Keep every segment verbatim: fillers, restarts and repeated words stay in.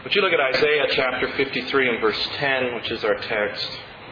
Would you look at Isaiah chapter fifty-three and verse ten, which is our text.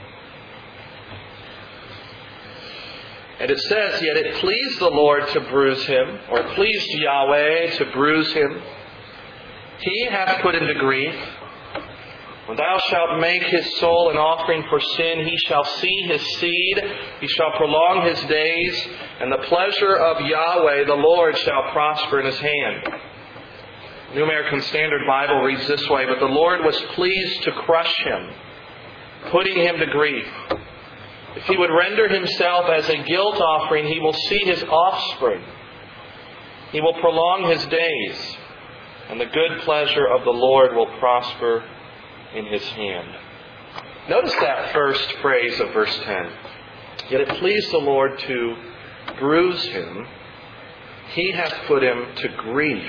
And it says, "Yet it pleased the Lord to bruise him," or it pleased Yahweh to bruise him. "He hath put him to grief. When thou shalt make his soul an offering for sin, he shall see his seed, he shall prolong his days, and the pleasure of Yahweh the Lord shall prosper in his hand." New American Standard Bible reads this way, "But the Lord was pleased to crush him, putting him to grief. If he would render himself as a guilt offering, he will see his offspring. He will prolong his days, and the good pleasure of the Lord will prosper in his hand." Notice that first phrase of verse ten. "Yet it pleased the Lord to bruise him. He hath put him to grief."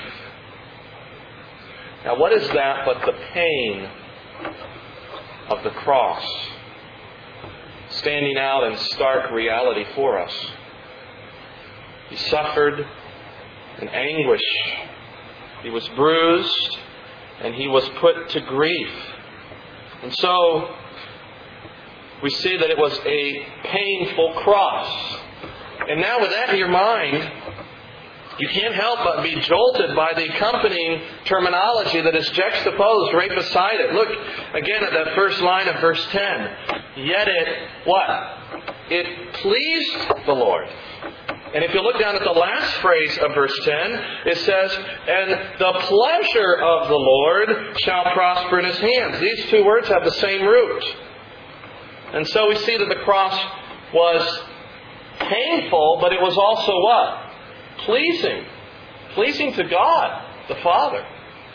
Now what is that but the pain of the cross, standing out in stark reality for us? He suffered in anguish. He was bruised, and he was put to grief. And so, we see that it was a painful cross. And now with that in your mind, you can't help but be jolted by the accompanying terminology that is juxtaposed right beside it. Look again at that first line of verse ten. "Yet it," what? "It pleased the Lord." And if you look down at the last phrase of verse ten, it says, "And the pleasure of the Lord shall prosper in his hands." These two words have the same root. And so we see that the cross was painful, but it was also what? Pleasing. Pleasing to God, the Father.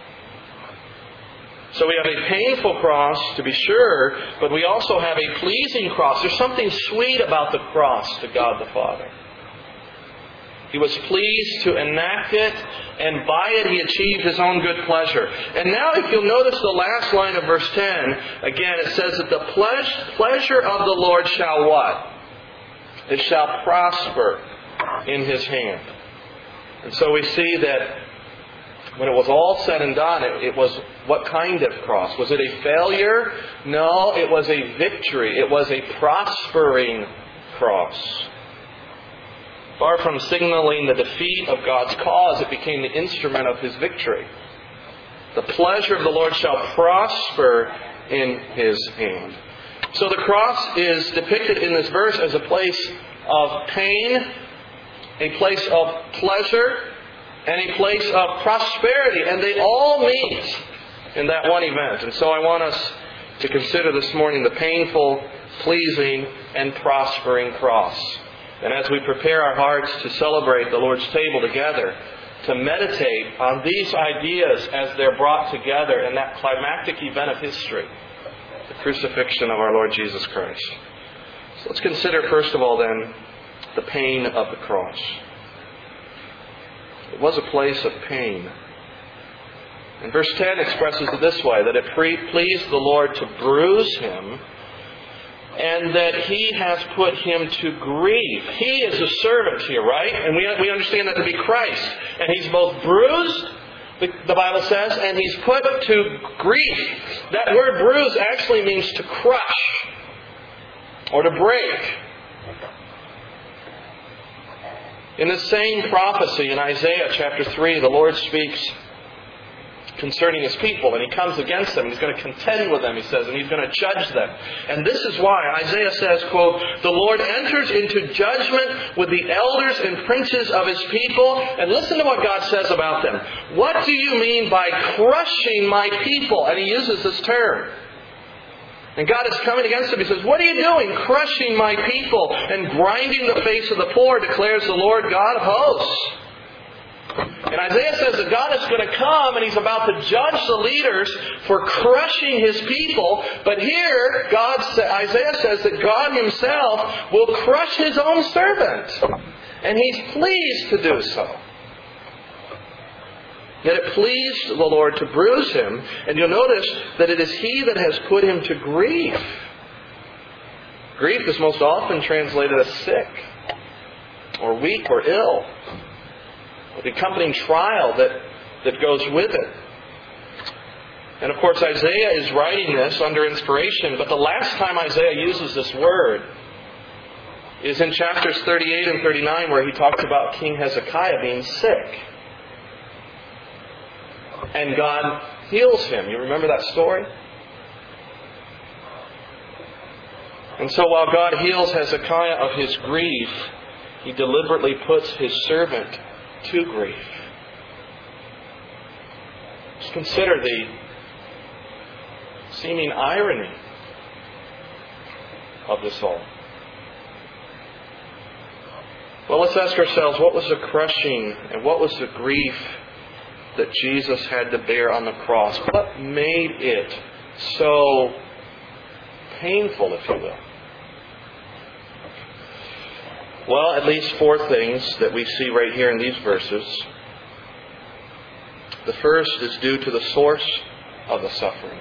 So we have a painful cross, to be sure, but we also have a pleasing cross. There's something sweet about the cross to God the Father. He was pleased to enact it, and by it He achieved His own good pleasure. And now if you'll notice the last line of verse ten, again it says that the pleasure of the Lord shall what? It shall prosper in His hand. And so we see that when it was all said and done, it, it was what kind of cross? Was it a failure? No, it was a victory. It was a prospering cross. Far from signaling the defeat of God's cause, it became the instrument of His victory. The pleasure of the Lord shall prosper in His hand. So the cross is depicted in this verse as a place of pain, a place of pleasure, and a place of prosperity. And they all meet in that one event. And so I want us to consider this morning the painful, pleasing, and prospering cross. And as we prepare our hearts to celebrate the Lord's table together, to meditate on these ideas as they're brought together in that climactic event of history, the crucifixion of our Lord Jesus Christ. So let's consider first of all then the pain of the cross. It was a place of pain. And verse ten expresses it this way, that it pleased the Lord to bruise Him, and that He has put Him to grief. He is a servant here, right? And we, we understand that to be Christ. And He's both bruised, the, the Bible says, and He's put to grief. That word bruise actually means to crush or to break. In the same prophecy in Isaiah chapter three, the Lord speaks concerning His people, and He comes against them. He's going to contend with them, He says, and He's going to judge them. And this is why Isaiah says, quote, "The Lord enters into judgment with the elders and princes of His people." And listen to what God says about them. "What do you mean by crushing my people?" And He uses this term. And God is coming against them. He says, "What are you doing? Crushing my people and grinding the face of the poor, declares the Lord God of hosts." And Isaiah says that God is going to come and He's about to judge the leaders for crushing His people. But here, God, Isaiah says that God Himself will crush His own servant. And He's pleased to do so. Yet it pleased the Lord to bruise Him. And you'll notice that it is He that has put Him to grief. Grief is most often translated as sick, or weak, or ill. The accompanying trial that, that goes with it. And of course, Isaiah is writing this under inspiration, but the last time Isaiah uses this word is in chapters thirty-eight and thirty-nine, where he talks about King Hezekiah being sick. And God heals him. You remember that story? And so while God heals Hezekiah of his grief, He deliberately puts His servant to grief. Just consider the seeming irony of this all. Well, let's ask ourselves, what was the crushing and what was the grief that Jesus had to bear on the cross? What made it so painful, if you will? Well, at least four things that we see right here in these verses. The first is due to the source of the suffering.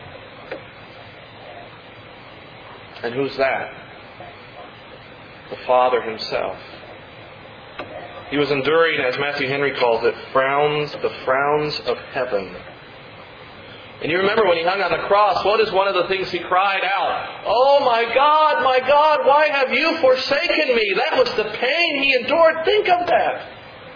And who's that? The Father Himself. He was enduring, as Matthew Henry calls it, frowns, the frowns of heaven. And you remember when He hung on the cross, what is one of the things He cried out? "Oh my God, my God, why have you forsaken me?" That was the pain He endured. Think of that.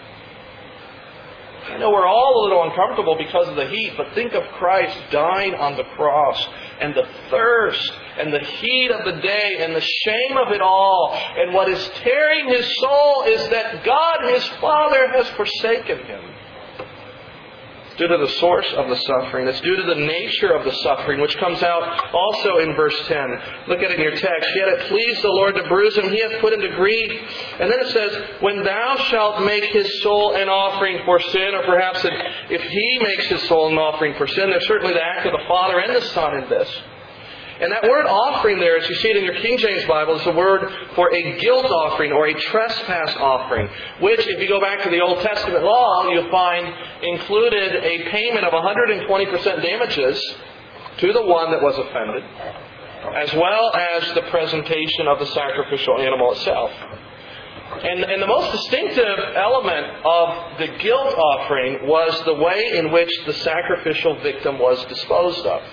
I know we're all a little uncomfortable because of the heat, but think of Christ dying on the cross and the thirst and the heat of the day and the shame of it all. And what is tearing His soul is that God, His Father, has forsaken Him. It's due to the source of the suffering. It's due to the nature of the suffering, which comes out also in verse ten. Look at it in your text. "Yet it pleased the Lord to bruise Him. He hath put him to grief." And then it says, "When thou shalt make his soul an offering for sin," or perhaps it, if He makes his soul an offering for sin, there's certainly the act of the Father and the Son in this. And that word offering there, as you see it in your King James Bible, is the word for a guilt offering or a trespass offering, which, if you go back to the Old Testament law, you'll find included a payment of one hundred twenty percent damages to the one that was offended, as well as the presentation of the sacrificial animal itself. And, and the most distinctive element of the guilt offering was the way in which the sacrificial victim was disposed of.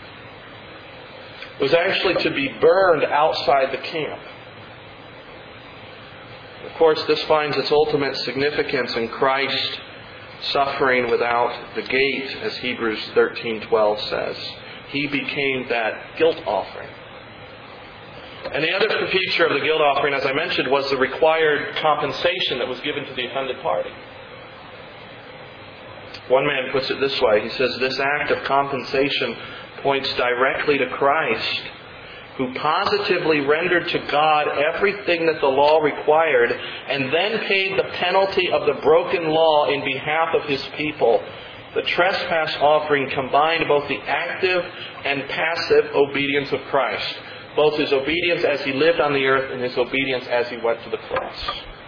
It was actually to be burned outside the camp. Of course, this finds its ultimate significance in Christ suffering without the gate, as Hebrews thirteen twelve says. He became that guilt offering. And the other feature of the guilt offering, as I mentioned, was the required compensation that was given to the offended party. One man puts it this way. He says, "This act of compensation points directly to Christ, who positively rendered to God everything that the law required and then paid the penalty of the broken law in behalf of His people." The trespass offering combined both the active and passive obedience of Christ, both His obedience as He lived on the earth and His obedience as He went to the cross.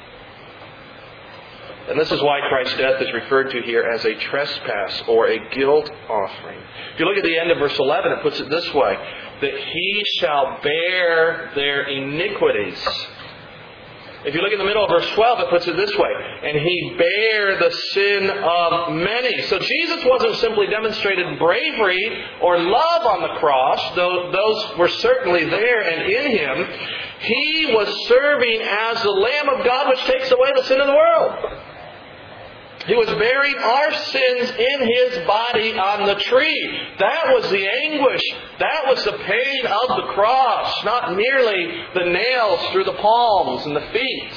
And this is why Christ's death is referred to here as a trespass or a guilt offering. If you look at the end of verse eleven, it puts it this way, that He shall bear their iniquities. If you look in the middle of verse twelve, it puts it this way, and He bare the sin of many. So Jesus wasn't simply demonstrating bravery or love on the cross, though those were certainly there and in Him. He was serving as the Lamb of God which takes away the sin of the world. He was bearing our sins in His body on the tree. That was the anguish. That was the pain of the cross, not merely the nails through the palms and the feet.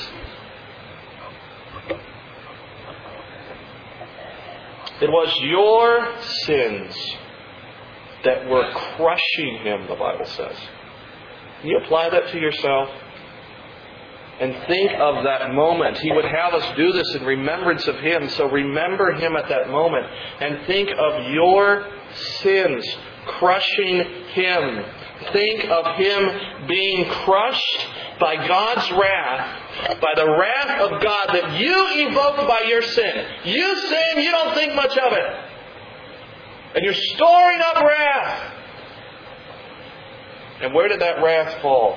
It was your sins that were crushing Him, the Bible says. Can you apply that to yourself? And think of that moment. He would have us do this in remembrance of Him. So remember Him at that moment. And think of your sins crushing Him. Think of Him being crushed by God's wrath, by the wrath of God that you evoked by your sin. You sin, you don't think much of it. And you're storing up wrath. And where did that wrath fall?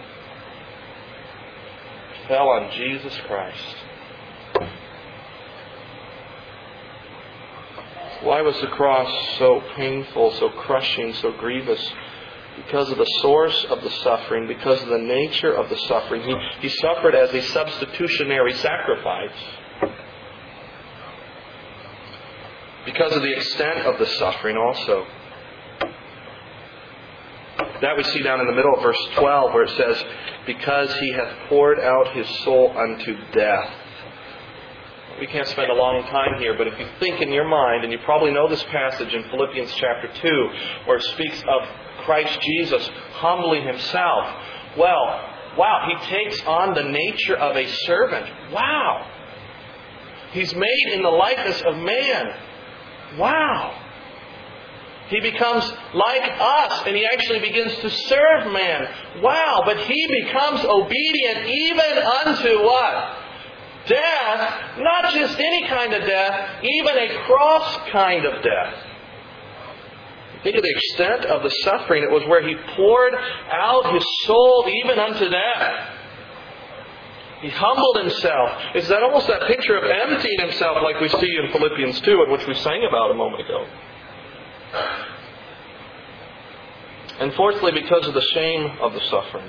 Fell on Jesus Christ. Why was the cross so painful, so crushing, so grievous? Because of the source of the suffering, because of the nature of the suffering. He, he suffered as a substitutionary sacrifice. Because of the extent of the suffering also. That we see down in the middle of verse twelve where it says, because He hath poured out His soul unto death. We can't spend a long time here, but if you think in your mind, and you probably know this passage in Philippians chapter two, where it speaks of Christ Jesus humbling Himself. Well, wow, He takes on the nature of a servant. Wow. He's made in the likeness of man. Wow. He becomes like us, and He actually begins to serve man. Wow, but He becomes obedient even unto what? Death. Not just any kind of death, even a cross kind of death. Think of the extent of the suffering. It was where He poured out His soul even unto death. He humbled Himself. It's that almost that picture of emptying Himself like we see in Philippians two, in which we sang about a moment ago. And fourthly, because of the shame of the suffering.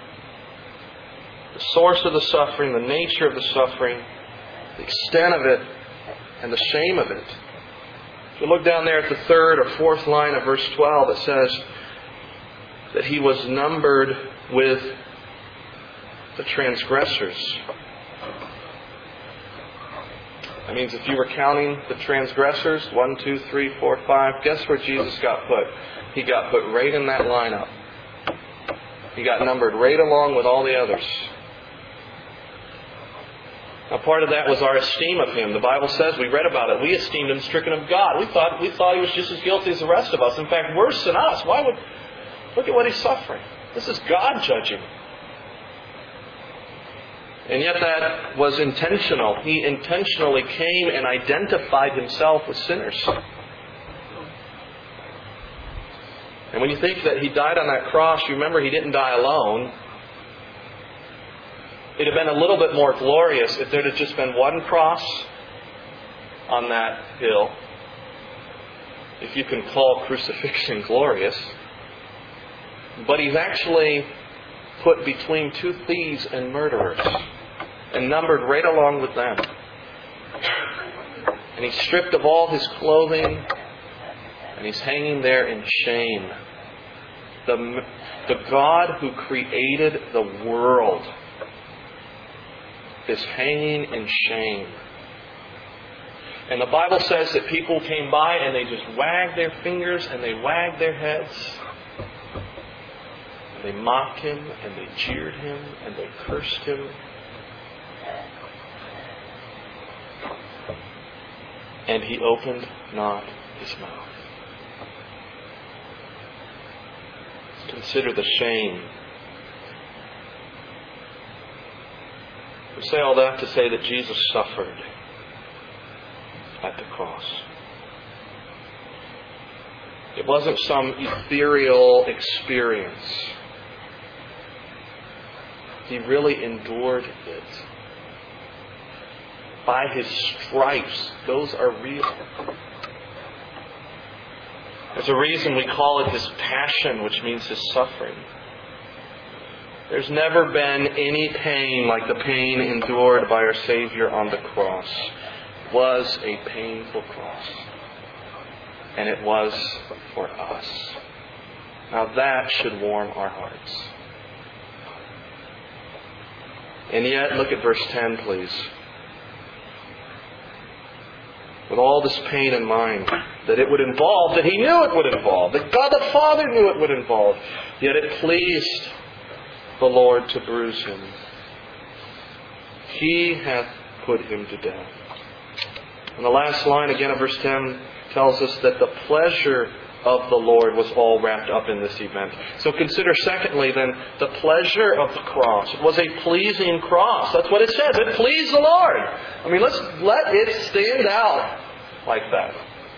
The source of the suffering, the nature of the suffering, the extent of it, and the shame of it. If you look down there at the third or fourth line of verse twelve, it says that He was numbered with the transgressors. That means if you were counting the transgressors, one, two, three, four, five, guess where Jesus got put? He got put right in that lineup. He got numbered right along with all the others. Now, part of that was our esteem of Him. The Bible says, we read about it, we esteemed Him stricken of God. We thought we thought He was just as guilty as the rest of us. In fact, worse than us. Why would... Look at what He's suffering. This is God judging. And yet that was intentional. He intentionally came and identified Himself with sinners. And when you think that He died on that cross, you remember He didn't die alone. It would have been a little bit more glorious if there had just been one cross on that hill. If you can call crucifixion glorious. But He's actually put between two thieves and murderers. And numbered right along with them. And He's stripped of all His clothing. And He's hanging there in shame. The, the God who created the world is hanging in shame. And the Bible says that people came by and they just wagged their fingers and they wagged their heads. And they mocked Him and they jeered Him and they cursed Him. And He opened not His mouth. Consider the shame. We say all that to say that Jesus suffered at the cross. It wasn't some ethereal experience. He really endured it. By His stripes, those are real. There's a reason we call it His passion, which means His suffering. There's never been any pain like the pain endured by our Savior on the cross. It was a painful cross. And it was for us. Now that should warm our hearts. And yet, look at verse ten, please. With all this pain in mind, that it would involve, that He knew it would involve, that God the Father knew it would involve, yet it pleased the Lord to bruise Him. He hath put Him to death. And the last line again of verse ten tells us that the pleasure of the Lord was all wrapped up in this event. So consider secondly then the pleasure of the cross. It was a pleasing cross. That's what it says. It pleased the Lord. I mean, let's let it stand out like that.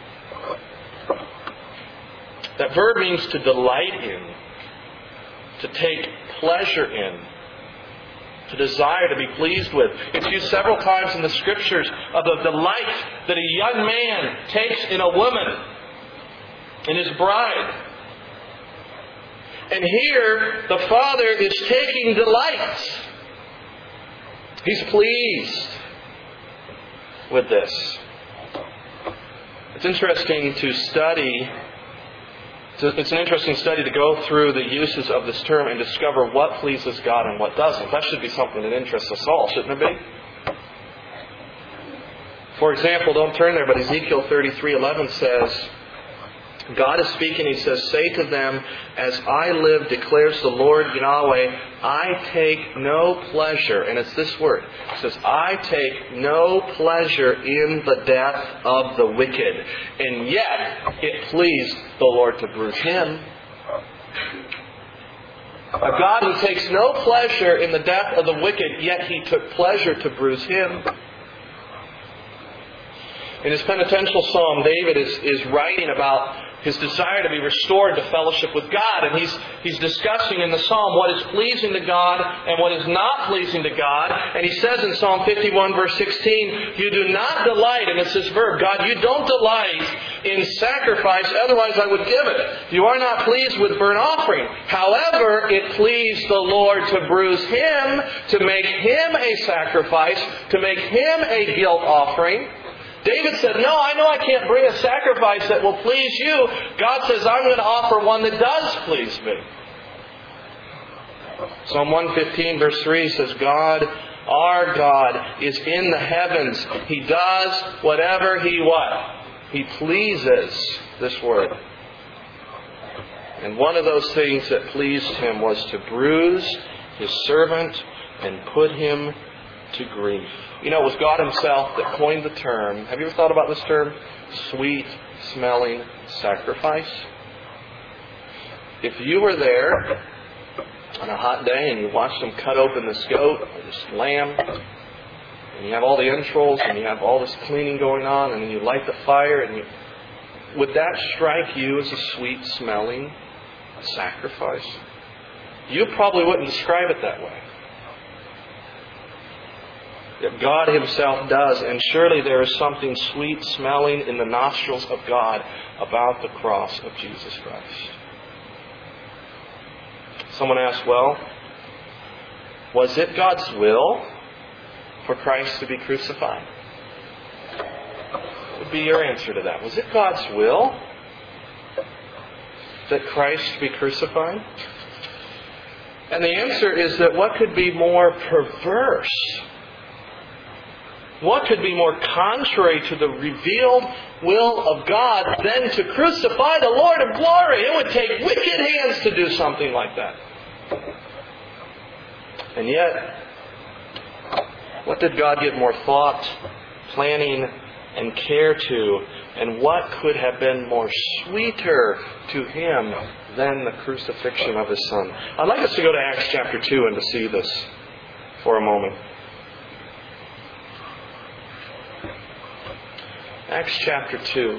That verb means to delight in, to take pleasure in. to desire, to be pleased with. It's used several times in the Scriptures of the delight that a young man takes in a woman, in his bride. And here, the Father is taking delight. He's pleased with this. It's interesting to study. It's an interesting study to go through the uses of this term and discover what pleases God and what doesn't. That should be something that interests us all, shouldn't it be? For example, don't turn there, but Ezekiel thirty-three eleven says, God is speaking, He says, "Say to them, as I live, declares the Lord Yahweh, I take no pleasure," and it's this word. It says, "I take no pleasure in the death of the wicked. And yet it pleased the Lord to bruise him." A God who takes no pleasure in the death of the wicked, yet He took pleasure to bruise him. In his penitential psalm, David is, is writing about his desire to be restored to fellowship with God. And he's, he's discussing in the psalm what is pleasing to God and what is not pleasing to God. And he says in Psalm fifty-one, verse sixteen, "You do not delight," and it's this verb, God, you don't delight in sacrifice, otherwise I would give it. You are not pleased with burnt offering. However, it pleased the Lord to bruise him, to make him a sacrifice, to make him a guilt offering. David said, "No, I know I can't bring a sacrifice that will please you." God says, "I'm going to offer one that does please me." Psalm one fifteen verse three says, "God, our God, is in the heavens. He does whatever He what? He pleases." This word. And one of those things that pleased Him was to bruise His servant and put him to grief. You know, it was God Himself that coined the term. Have you ever thought about this term? Sweet smelling sacrifice. If you were there on a hot day and you watched them cut open this goat or this lamb, and you have all the entrails and you have all this cleaning going on, and then you light the fire, and you, would that strike you as a sweet smelling sacrifice? You probably wouldn't describe it that way. That God Himself does, and surely there is something sweet smelling in the nostrils of God about the cross of Jesus Christ. Someone asked, well, was it God's will for Christ to be crucified? What would be your answer to that? Was it God's will that Christ be crucified? And the answer is that what could be more perverse? What could be more contrary to the revealed will of God than to crucify the Lord of glory? It would take wicked hands to do something like that. And yet, what did God give more thought, planning, and care to? And what could have been more sweeter to Him than the crucifixion of His Son? I'd like us to go to Acts chapter two and to see this for a moment. Acts chapter two.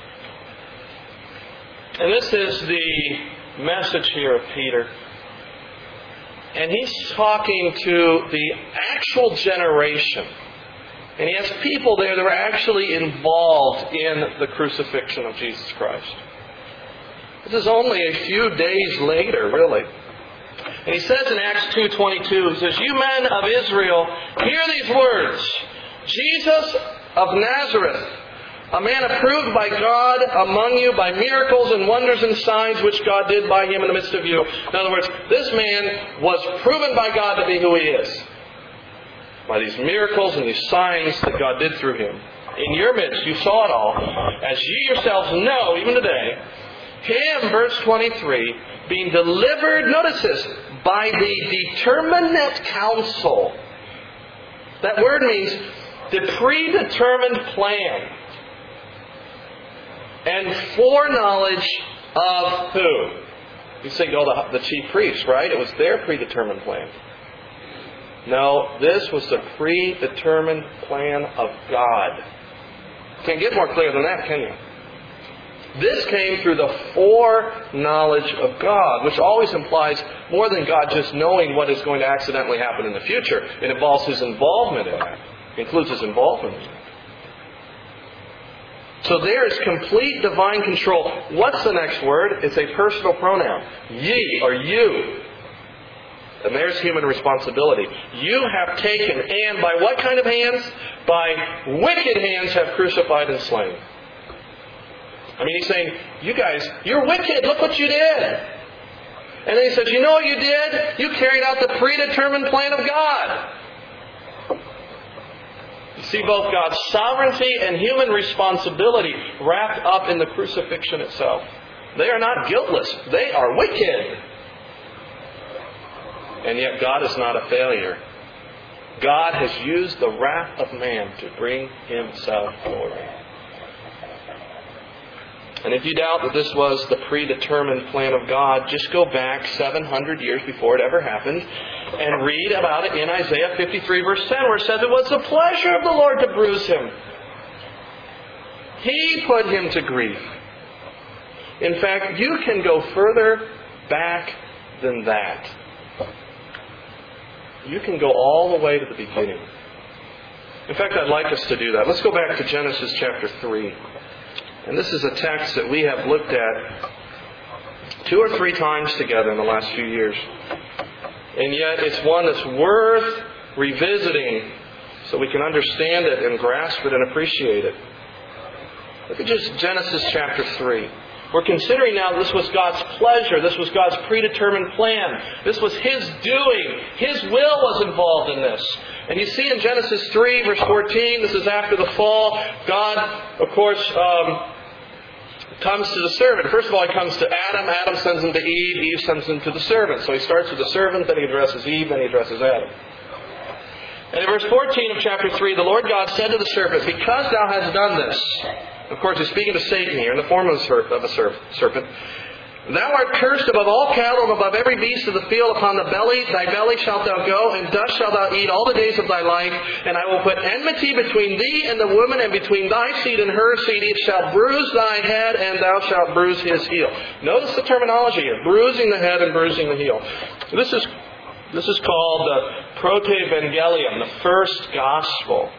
And this is the message here of Peter. And he's talking to the actual generation. And he has people there that were actually involved in the crucifixion of Jesus Christ. This is only a few days later, really. And he says in Acts two twenty-two, he says, "You men of Israel, hear these words. Jesus of Nazareth, a man approved by God among you by miracles and wonders and signs which God did by Him in the midst of you." In other words, this man was proven by God to be who He is. By these miracles and these signs that God did through Him. In your midst, you saw it all. As you yourselves know, even today, Him, verse twenty-three, being delivered, notice this, by the determinate counsel. That word means the predetermined plan and foreknowledge of who? You think, oh, the, the chief priests, right? It was their predetermined plan. No, this was the predetermined plan of God. Can't get more clear than that, can you? This came through the foreknowledge of God, which always implies more than God just knowing what is going to accidentally happen in the future. It involves His involvement in that. It includes His involvement in that. So there is complete divine control. What's the next word? It's a personal pronoun. Ye, or you. And there's human responsibility. You have taken, and by what kind of hands? By wicked hands have crucified and slain. I mean, He's saying, you guys, you're wicked. Look what you did. And then He says, you know what you did? You carried out the predetermined plan of God. You see both God's sovereignty and human responsibility wrapped up in the crucifixion itself. They are not guiltless. They are wicked. And yet God is not a failure. God has used the wrath of man to bring Himself glory. And if you doubt that this was the predetermined plan of God, just go back seven hundred years before it ever happened and read about it in Isaiah fifty-three verse ten, where it says it was the pleasure of the Lord to bruise Him. He put Him to grief. In fact, you can go further back than that. You can go all the way to the beginning. In fact, I'd like us to do that. Let's go back to Genesis chapter three. And this is a text that we have looked at two or three times together in the last few years. And yet it's one that's worth revisiting so we can understand it and grasp it and appreciate it. Look at just Genesis chapter three. We're considering now this was God's pleasure. This was God's predetermined plan. This was His doing. His will was involved in this. And you see in Genesis three, verse fourteen, this is after the fall. God, of course, um, comes to the servant. First of all, He comes to Adam. Adam sends him to Eve. Eve sends him to the servant. So He starts with the servant, then He addresses Eve, then He addresses Adam. And in verse fourteen of chapter three, the Lord God said to the serpent, because thou hast done this, of course, He's speaking to Satan here in the form of a serpent. Thou art cursed above all cattle and above every beast of the field. Upon the belly, thy belly shalt thou go, and dust shalt thou eat all the days of thy life. And I will put enmity between thee and the woman, and between thy seed and her seed. It shall bruise thy head, and thou shalt bruise his heel. Notice the terminology here: bruising the head and bruising the heel. This is this is called the Protevangelium, the first gospel.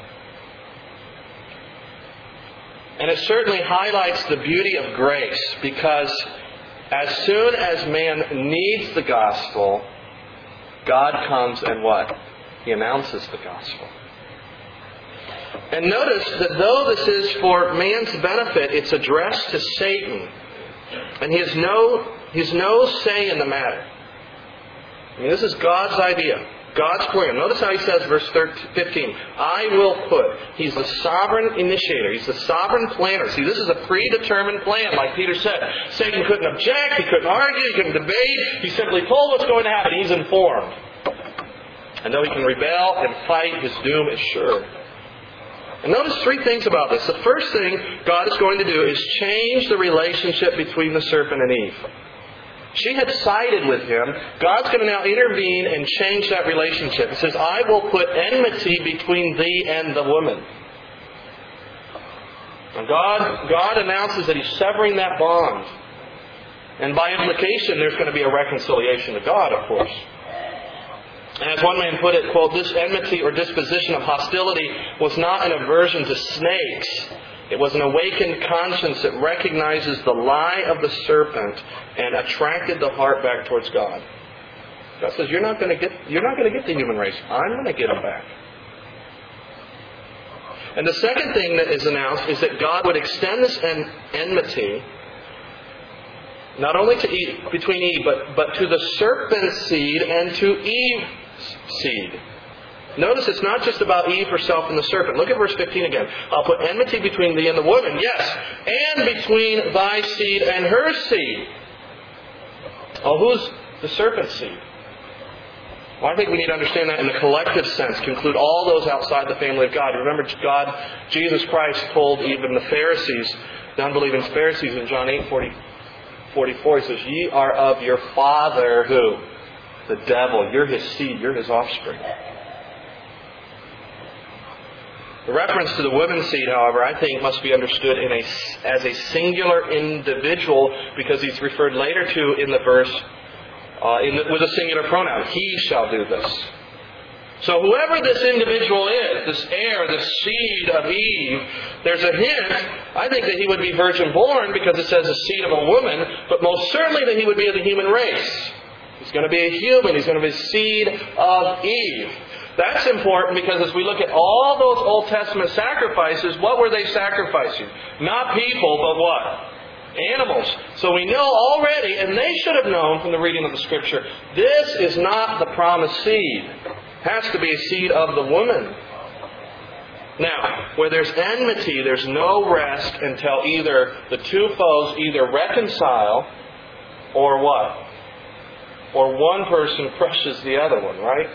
And it certainly highlights the beauty of grace, because as soon as man needs the gospel, God comes and what? He announces the gospel. And notice that though this is for man's benefit, it's addressed to Satan. And he has no, he has no say in the matter. I mean, this is God's idea. God's plan. Notice how He says, verse fifteen, I will put. He's the sovereign initiator. He's the sovereign planner. See, this is a predetermined plan, like Peter said. Satan couldn't object. He couldn't argue. He couldn't debate. He simply told what's going to happen. He's informed. And though he can rebel and fight, his doom is sure. And notice three things about this. The first thing God is going to do is change the relationship between the serpent and Eve. She had sided with him. God's going to now intervene and change that relationship. It says, I will put enmity between thee and the woman. And God, God announces that He's severing that bond. And by implication, there's going to be a reconciliation to God, of course. And as one man put it, quote, this enmity or disposition of hostility was not an aversion to snakes. It was an awakened conscience that recognizes the lie of the serpent and attracted the heart back towards God. God says, "You're not going to get, you're not going to get the human race. I'm going to get them back." And the second thing that is announced is that God would extend this en- enmity not only to Eve, between Eve, but but to the serpent's seed and to Eve's seed. Notice it's not just about Eve herself and the serpent. Look at verse fifteen again. I'll put enmity between thee and the woman. Yes, and between thy seed and her seed. Oh, who's the serpent's seed? Well, I think we need to understand that in the collective sense. Conclude all those outside the family of God. Remember, God, Jesus Christ told even the Pharisees, the unbelieving Pharisees in John eight forty, forty-four, He says, ye are of your father, who? The devil. You're his seed. You're his offspring. The reference to the woman's seed, however, I think must be understood in a, as a singular individual, because he's referred later to in the verse uh, in the, with a singular pronoun. He shall do this. So whoever this individual is, this heir, this seed of Eve, there's a hint, I think, that he would be virgin born because it says a seed of a woman, but most certainly that he would be of the human race. He's going to be a human. He's going to be a seed of Eve. That's important because as we look at all those Old Testament sacrifices, what were they sacrificing? Not people, but what? Animals. So we know already, and they should have known from the reading of the Scripture, this is not the promised seed. It has to be a seed of the woman. Now, where there's enmity, there's no rest until either the two foes either reconcile or what? Or one person crushes the other one, right?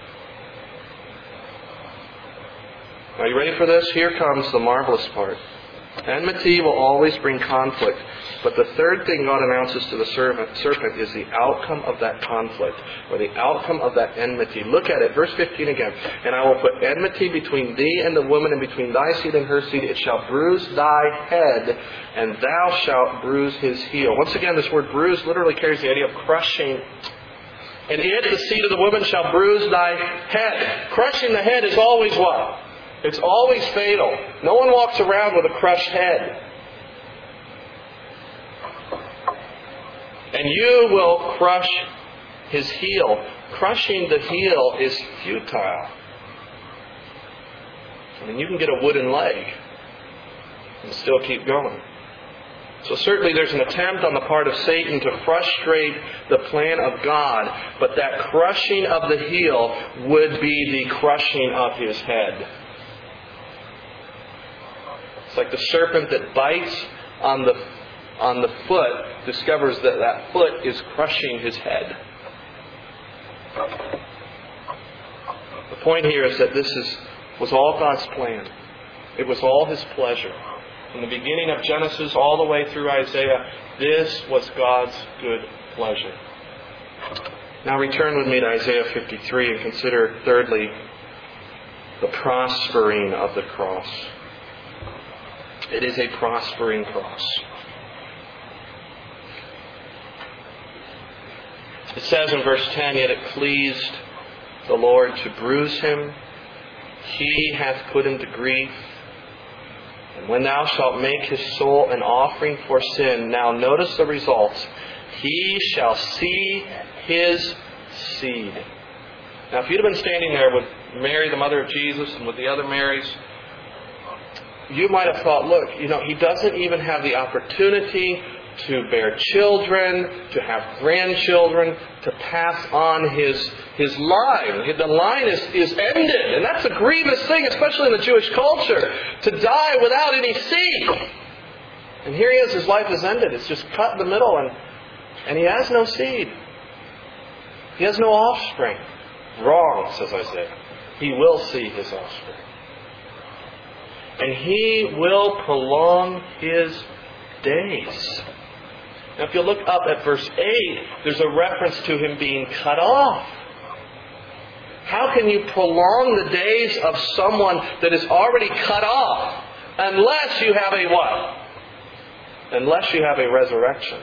Are you ready for this? Here comes the marvelous part. Enmity will always bring conflict. But the third thing God announces to the serpent, serpent is the outcome of that conflict, or the outcome of that enmity. Look at it, verse fifteen again. And I will put enmity between thee and the woman, and between thy seed and her seed. It shall bruise thy head, and thou shalt bruise his heel. Once again, this word bruise literally carries the idea of crushing. And it, the seed of the woman, shall bruise thy head. Crushing the head is always what? It's always fatal. No one walks around with a crushed head. And you will crush his heel. Crushing the heel is futile. I mean, you can get a wooden leg and still keep going. So certainly there's an attempt on the part of Satan to frustrate the plan of God, but that crushing of the heel would be the crushing of his head. It's like the serpent that bites on the on the foot discovers that that foot is crushing his head. The point here is that this is was all God's plan. It was all His pleasure. From the beginning of Genesis all the way through Isaiah, this was God's good pleasure. Now return with me to Isaiah fifty-three and consider, thirdly, the prospering of the cross. It is a prospering cross. It says in verse ten, Yet it pleased the Lord to bruise him. He hath put him to grief. And when thou shalt make his soul an offering for sin, now notice the results. He shall see his seed. Now if you'd have been standing there with Mary, the mother of Jesus, and with the other Marys, you might have thought, look, you know, he doesn't even have the opportunity to bear children, to have grandchildren, to pass on his his line. The line is, is ended. And that's a grievous thing, especially in the Jewish culture, to die without any seed. And here he is, his life is ended. It's just cut in the middle, and, and he has no seed. He has no offspring. Wrong, says Isaiah. He will see his offspring. And he will prolong his days. Now if you look up at verse eight, there's a reference to him being cut off. How can you prolong the days of someone that is already cut off unless you have a what? Unless you have a resurrection.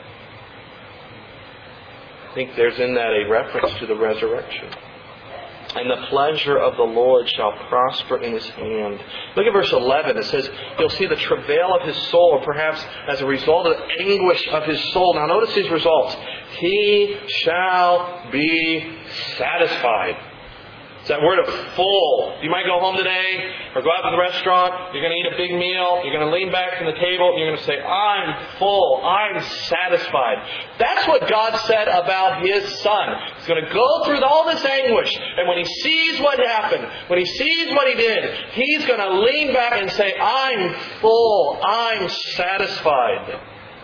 I think there's in that a reference to the resurrection. And the pleasure of the Lord shall prosper in his hand. Look at verse eleven. It says, you'll see the travail of his soul, or perhaps as a result of the anguish of his soul. Now notice these results. He shall be satisfied. It's that word of full. You might go home today or go out to the restaurant. You're going to eat a big meal. You're going to lean back from the table. You're going to say, I'm full. I'm satisfied. That's what God said about His Son. He's going to go through all this anguish. And when He sees what happened, when He sees what He did, He's going to lean back and say, I'm full. I'm satisfied.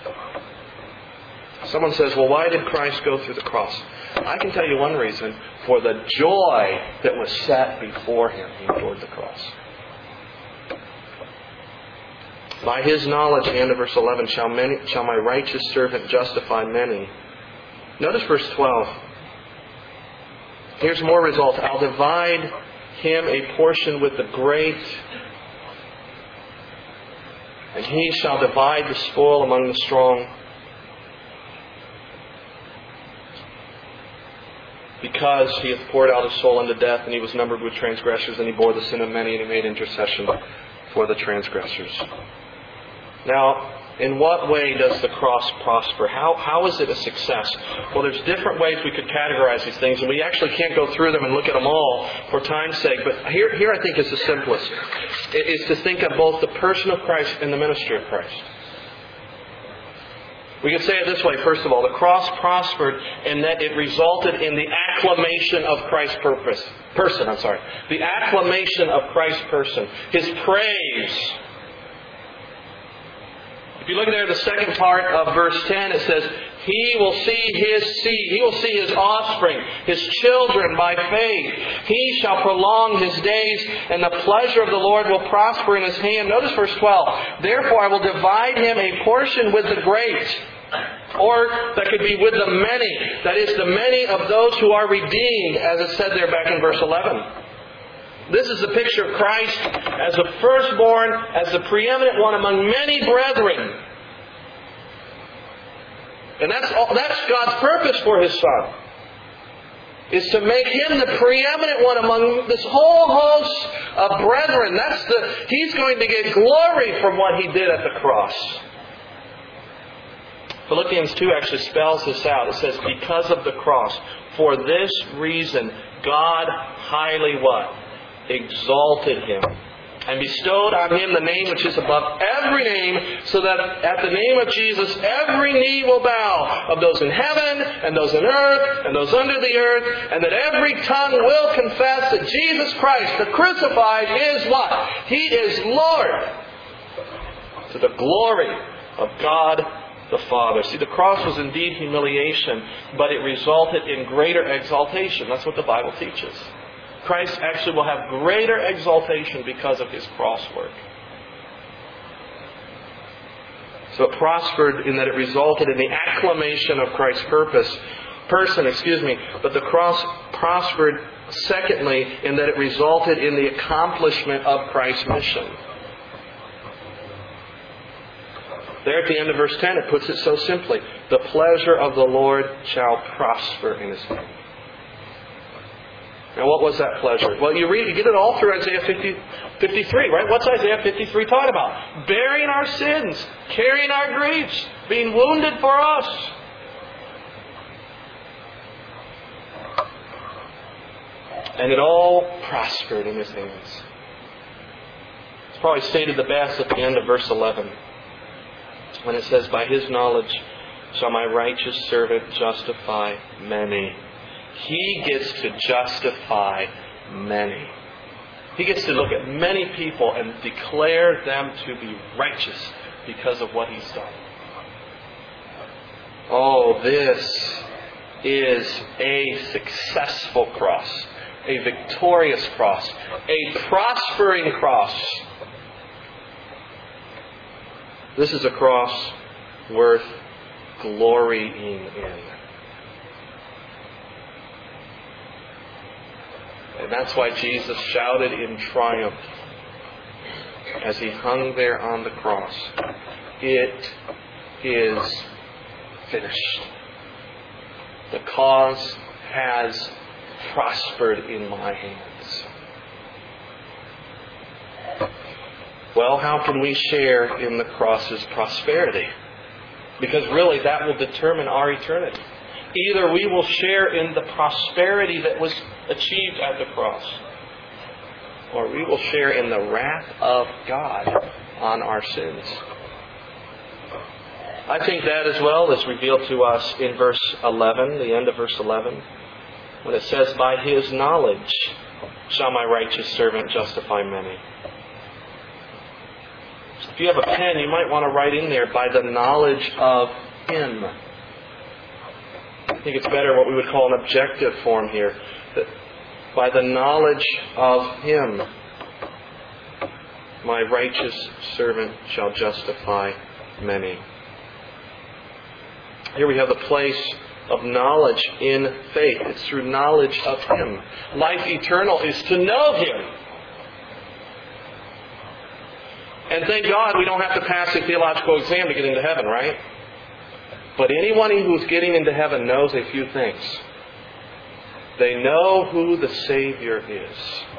Someone says, well, why did Christ go through the cross? I can tell you one reason. For the joy that was set before Him, He endured the cross. By His knowledge, and of verse eleven, shall, many, shall my righteous servant justify many. Notice verse twelve. Here's more results. I'll divide him a portion with the great, and he shall divide the spoil among the strong. Because he hath poured out his soul unto death, and he was numbered with transgressors, and he bore the sin of many, and he made intercession for the transgressors. Now, in what way does the cross prosper? How how is it a success? Well, there's different ways we could categorize these things, and we actually can't go through them and look at them all for time's sake. But here, here I think is the simplest. It is to think of both the person of Christ and the ministry of Christ. We could say it this way, first of all. The cross prospered in that it resulted in the acclamation of Christ's purpose. Person, I'm sorry. The acclamation of Christ's person. His praise. If you look there at the second part of verse ten, it says, He will see His seed. He will see His offspring, His children by faith. He shall prolong His days, and the pleasure of the Lord will prosper in His hand. Notice verse twelve. Therefore I will divide him a portion with the great. Or that could be with the many. That is, the many of those who are redeemed, as it said there back in verse eleven. This is the picture of Christ as the firstborn, as the preeminent one among many brethren. And that's all, that's God's purpose for His Son. Is to make Him the preeminent one among this whole host of brethren. That's the He's going to get glory from what He did at the cross. Philippians two actually spells this out. It says, because of the cross, for this reason, God highly what? Exalted Him, and bestowed on Him the name which is above every name, so that at the name of Jesus every knee will bow, of those in heaven, and those in earth, and those under the earth, and that every tongue will confess that Jesus Christ, the crucified, is what? He is Lord, to the glory of God the Father. See, the cross was indeed humiliation, but it resulted in greater exaltation. That's what the Bible teaches. Christ actually will have greater exaltation because of His cross work. So it prospered in that it resulted in the acclamation of Christ's purpose, person, excuse me. But the cross prospered, secondly, in that it resulted in the accomplishment of Christ's mission. There at the end of verse ten, it puts it so simply. The pleasure of the Lord shall prosper in His name. Now, what was that pleasure? Well, you read, you get it all through Isaiah fifty, fifty-three, right? What's Isaiah fifty-three talking about? Bearing our sins, carrying our griefs, being wounded for us. And it all prospered in His hands. It's probably stated the best at the end of verse eleven, when it says, by His knowledge shall my righteous servant justify many. He gets to justify many. He gets to look at many people and declare them to be righteous because of what He's done. Oh, this is a successful cross. A victorious cross. A prospering cross. This is a cross worth glorying in. And that's why Jesus shouted in triumph as He hung there on the cross, it is finished. The cause has prospered in my hands. Well, how can we share in the cross's prosperity? Because really that will determine our eternity. Either we will share in the prosperity that was achieved at the cross, or we will share in the wrath of God on our sins. I think that as well is revealed to us in verse eleven, the end of verse eleven, when it says, by His knowledge shall my righteous servant justify many. If you have a pen, you might want to write in there, by the knowledge of Him. I think it's better what we would call an objective form here. That by the knowledge of Him, my righteous servant shall justify many. Here we have the place of knowledge in faith. It's through knowledge of Him. Life eternal is to know Him. And thank God we don't have to pass a theological exam to get into heaven, right? But anyone who's getting into heaven knows a few things. They know who the Savior is.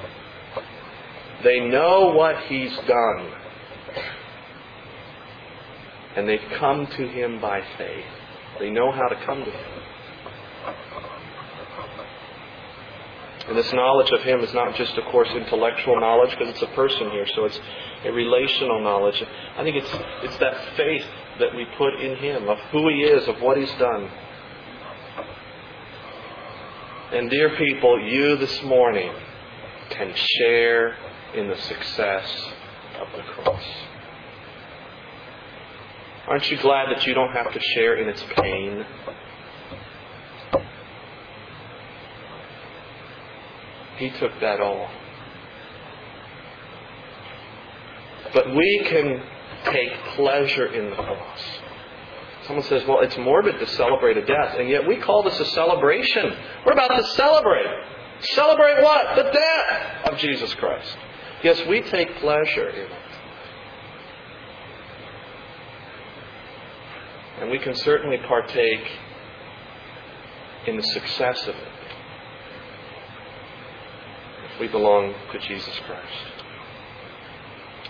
They know what He's done. And they've come to Him by faith. They know how to come to Him. And this knowledge of Him is not just, of course, intellectual knowledge, because it's a person here, so it's a relational knowledge. I think it's it's that faith that we put in Him, of who He is, of what He's done. And dear people, you this morning can share in the success of the cross. Aren't you glad that you don't have to share in its pain? He took that all. But we can take pleasure in the cross. Someone says, well, it's morbid to celebrate a death. And yet we call this a celebration. We're about to celebrate. Celebrate what? The death of Jesus Christ. Yes, we take pleasure in it. And we can certainly partake in the success of it if we belong to Jesus Christ.